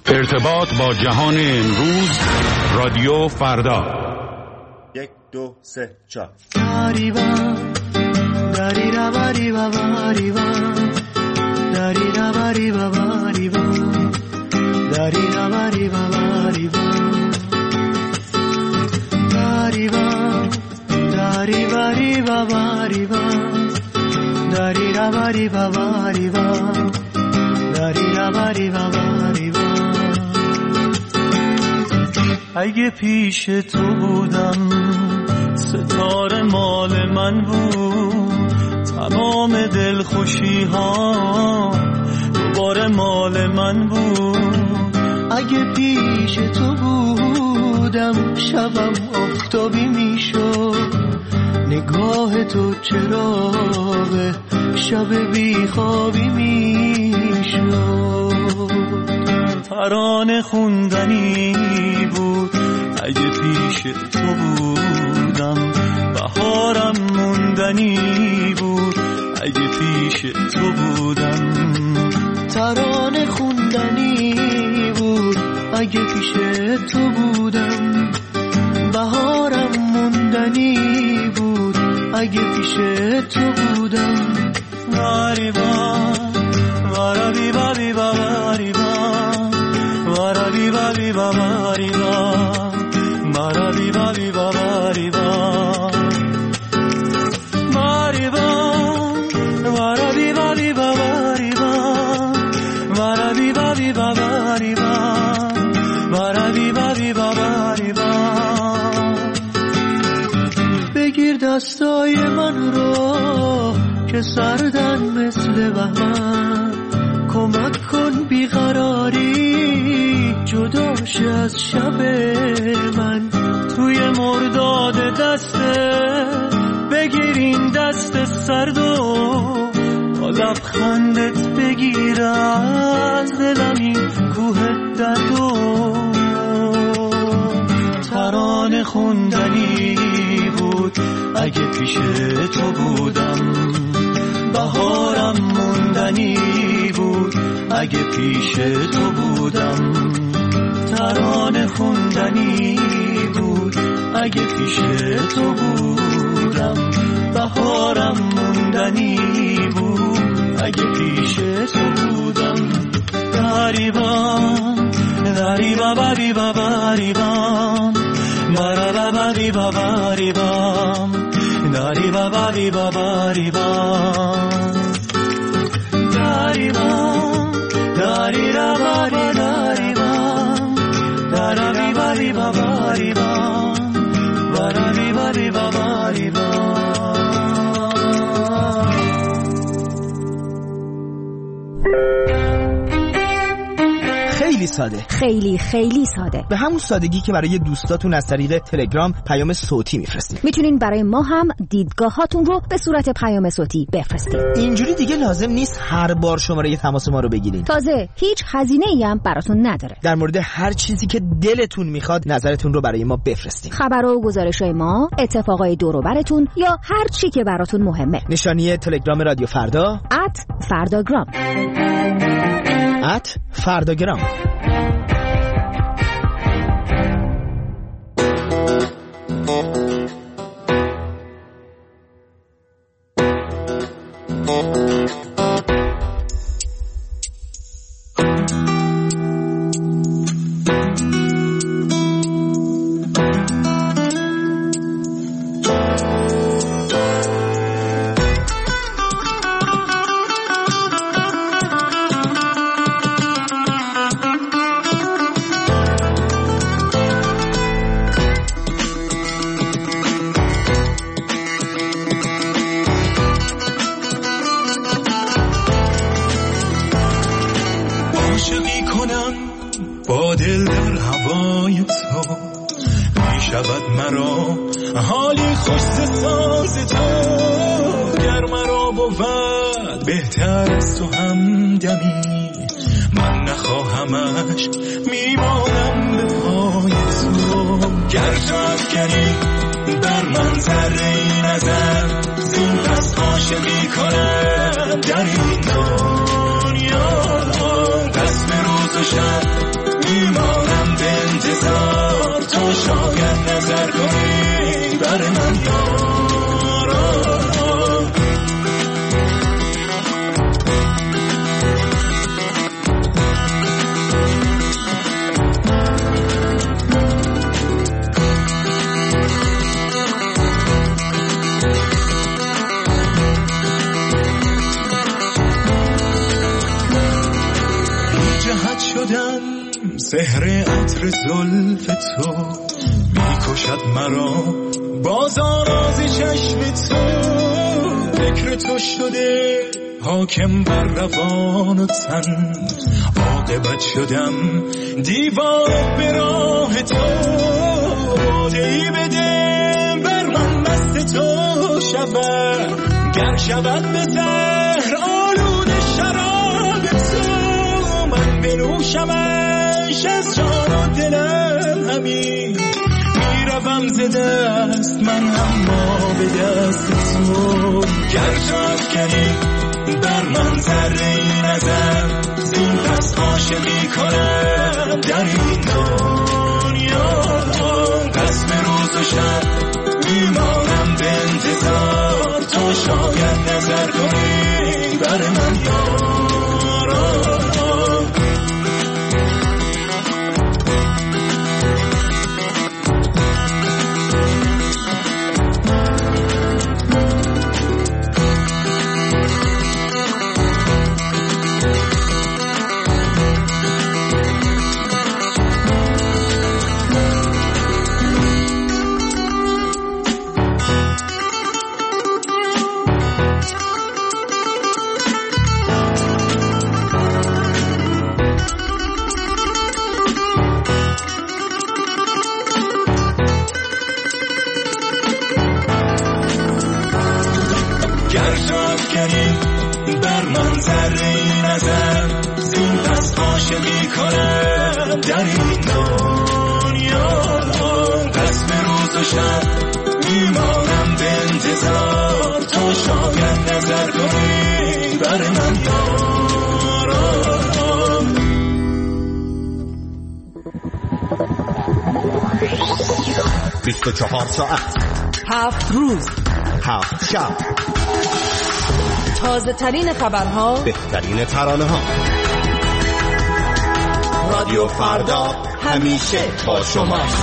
ارتباط با جهان امروز، رادیو فردا. 1 2 3 4 اگه پیش تو بودم ستاره مال من بود، تمام دلخوشی ها دوباره مال من بود. اگه پیش تو بودم شبم آفتابی میشد، نگاه تو چراغ شب بیخوابی میشد. ترانه خوندنی بود اگه پیش تو بودم، بهارم موندنی بود اگه پیش تو بودم. ترانه خوندنی بود اگه پیش تو بودم، بهارم موندنی بود اگه پیش تو بودم. واریبا وارابی بابی واریبا وارابی بابی واریبا وارابی بابی واریبا واریبا وارابی بابی واریبا وارابی بابی واریبا وارابی بابی واریبا. بگیر دستای من رو که سردن مثل بهمن، کمک کن بیقراری جداش از شب من. توی مرداد دسته بگیر این دست سرد و با لبخندت بگیر از دلم این کوه درد و ترانه خوندنی بود اگه پیش تو بودم، بهارم موندنی بود اگه پیش تو بودم. ترانه خوندنی بود اگه پیش تو بودم، بهارم موندنی بود اگه پیش تو بودم. دریبان دریبا بری بابریبان مرا بری بابریبان دریبا بری بابریبان دریبان دریرا بری دریبان دری بری بابریبان بری بری بابریبان. خیلی ساده، خیلی خیلی ساده، به همون سادگی که برای دوستاتون از طریق تلگرام پیام صوتی میفرستید. میتونین برای ما هم دیدگاهاتون رو به صورت پیام صوتی بفرستید. اینجوری دیگه لازم نیست هر بار شماره تماس ما رو بگیرین. تازه هیچ هزینه‌ای هم براتون نداره. در مورد هر چیزی که دلتون میخواد نظرتون رو برای ما بفرستید. خبر و گزارش‌های ما، اتفاقای دور و براتون یا هر چی که براتون مهمه. نشانی تلگرام رادیو فردا @فرداگرام @فرداگرام. عاشقی کنم با دل در هوای تو، می شود مرا حالی خوش ساز تو. گر مرا بود بهتر از تو همدمی، من نخواهمش میمانم به پای تو. گر تو افکنی بر من ذره نظر، زین پس عاشقی کنم در این دنیا. دست به روز و شب شدم سحر عطر زلف تو میکشد مرا باز آراز چشم تو فکر تو شده حاکم بر روان و تن عاقبت شدم دیوانه به راه تو باده‌ای بده بر من مست تو شود گر شود به زهر آلود شراب تو من بنوشمش از جان و دلم همین میروم ز دست من اما به دست تو گر تو افکنی بر من ذره نظر زین پس عاشقی کنم در این دنیا قسم روز و شب میمانم به انتظار تو شاید نظر کنی بر من یارا بر من ذره نظر زین پس عاشقی کنم در این دنیا قسم روز و شب میمانم به انتظار تو شاید نظر کنی بر من یارا 24 ساعت 7 روز 7 شب تازه ترین خبرها بهترین ترانه ها رادیو فردا همیشه با شماست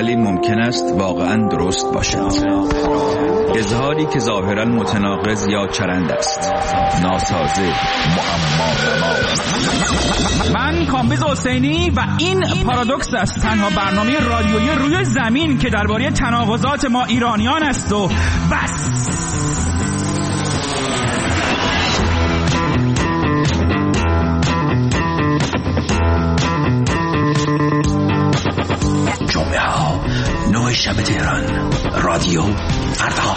ولی ممکن است واقعا درست باشد. اظهاری که ظاهرا متناقض یا چرند است، ناسازه، معما. من کامبیز حسینی و این پارادوکس است، تنها برنامه رادیویی روی زمین که درباره تناقضات ما ایرانیان است و بس. جمعه ها 9 شب تهران، رادیو فردا.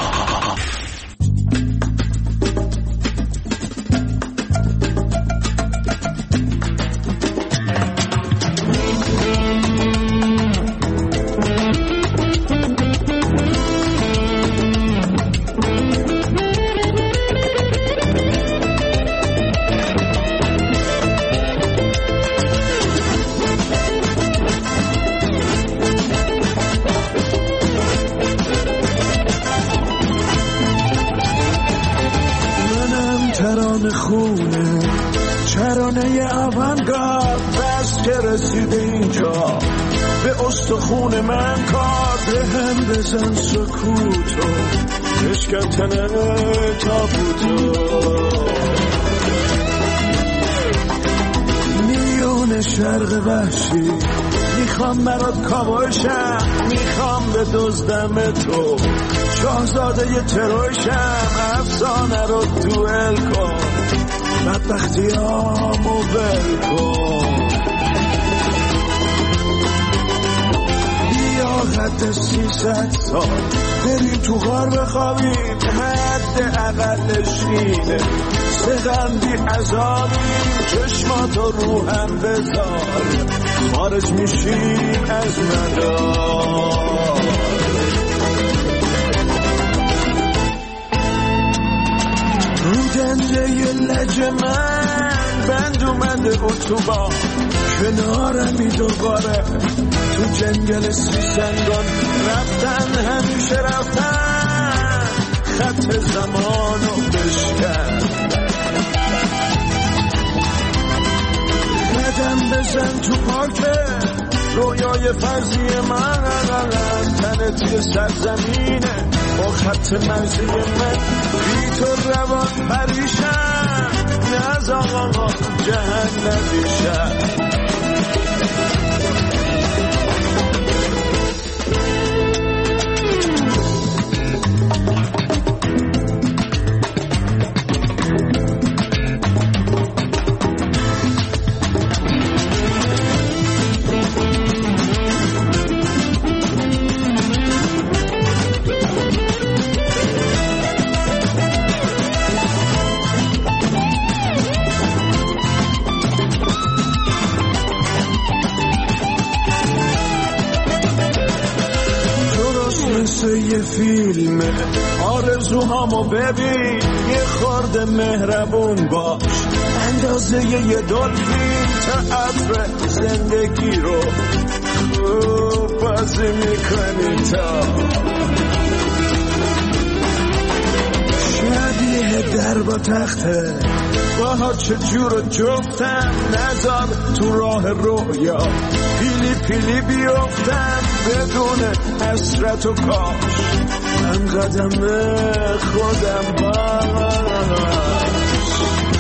خون من کار به هم بزن سکوتو اشکن تنه تابوتو میون شرق وحشی میخوام برات کابوشم، میخوام به دزدم تو شاهزاده ی تروشم، افسانه رو دوئل کن، بدبختیامو ول کن. قد 300 سال بریم تو غار بخوابیم، حد اقلش اینه سغندی عذابیم، چشماتو رو هم بذار خارج میشیم از مدار. رو دنده ی لج من بند اومده اتوبان، کنارمی دوباره تو جنگل سیسنگان رفتن، همیشه رفتن خط زمانو بشکن. قدم بزن تو پارک رویای فرضی من، تنت یه سرزمینه با خط مرزی من، بی تو روان پریشم، نز آقا جهنمی شد. یه فیلمه آرزوهامو ببین، یه خورده مهربون باش، اندازه یه دلفین تئاتر زندگی رو خوب بازی میکنی تا شبیه در با تخته باها چجور جفتم، نذار تو راه رویا پیلی پیلی بیفتم بدون حسرت و کاش من قدم خودم باش.